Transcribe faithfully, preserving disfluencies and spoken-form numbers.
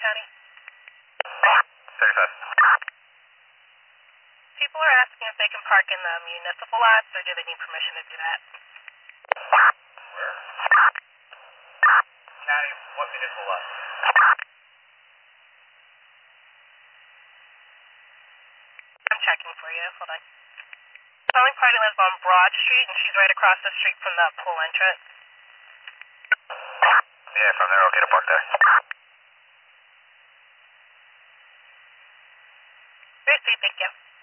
County? thirty-five. People are asking if they can park in the municipal lots, or do they need permission to do that? Where? County, what municipal lot? I'm checking for you. Hold on. Calling party lives on Broad Street, and she's right across the street from the pool entrance. Yeah, from there, okay to park there. Very sweet, thank you.